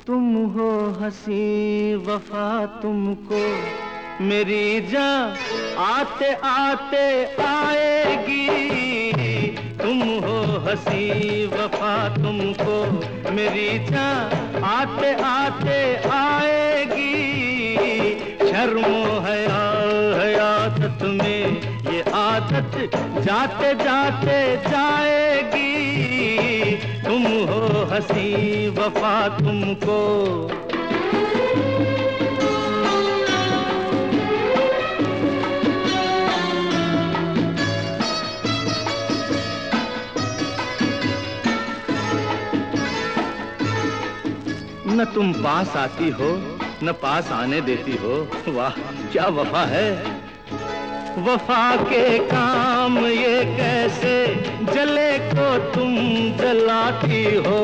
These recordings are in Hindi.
तुम हो हंसी वफा तुमको मेरी जान आते आते आएगी। तुम हो हंसी वफा तुमको मेरी जान आते आते आएगी। शर्मो है आदत में ये आदत जाते जाते जाएगी। तुम हो हंसी वफा तुमको। न तुम पास आती हो न पास आने देती हो। वाह क्या वफा है। वफा के काम ये कैसे जले को तुम जलाती हो।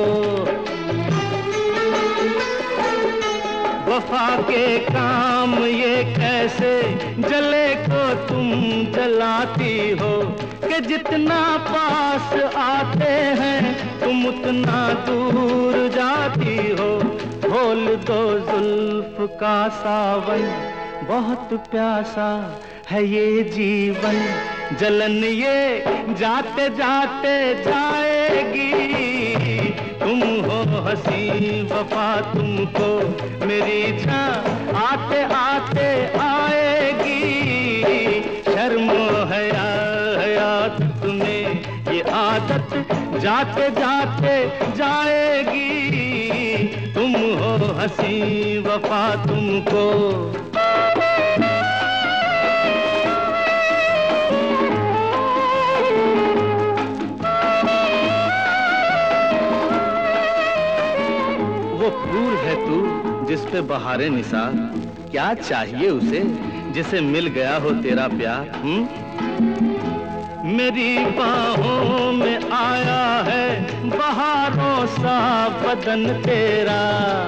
वफा के काम ये कैसे जले को तुम जलाती हो कि जितना पास आते हैं तुम उतना दूर जाती हो। खोल दो जुल्फ का सावन बहुत प्यासा है ये जीवन। जलन ये जाते जाते जाएगी। तुम हो हंसी वफा तुमको मेरी जान आते आते आएगी। शर्म है आदत में ये आदत जाते जाते जाएगी। तुम हो हंसी वफा तुमको। वो फूल है तू जिस पे बहारे निसार। क्या चाहिए उसे जिसे मिल गया हो तेरा प्यार। मेरी बाहों में आया है बहारों सा बदन तेरा।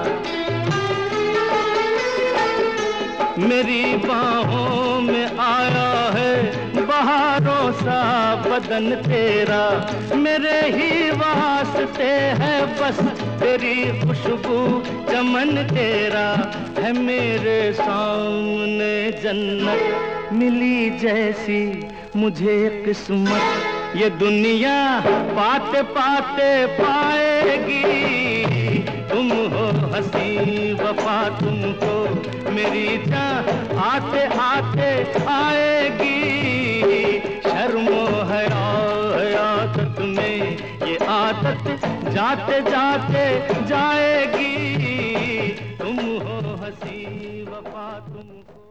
मेरी बाहों में आया है बहारों सा बदन तेरा। मेरे ही वास्ते है बस तेरी खुशबू चमन तेरा। है मेरे सामने जन्नत मिली जैसी मुझे किस्मत। ये दुनिया पाते पाते पाएगी। तुम हो हंसी वफा तुमको मेरी जान आते आते आएगी। शर्मो है आदत में ये आदत जाते जाते जाएगी। तुम हो हंसी वफा तुमको।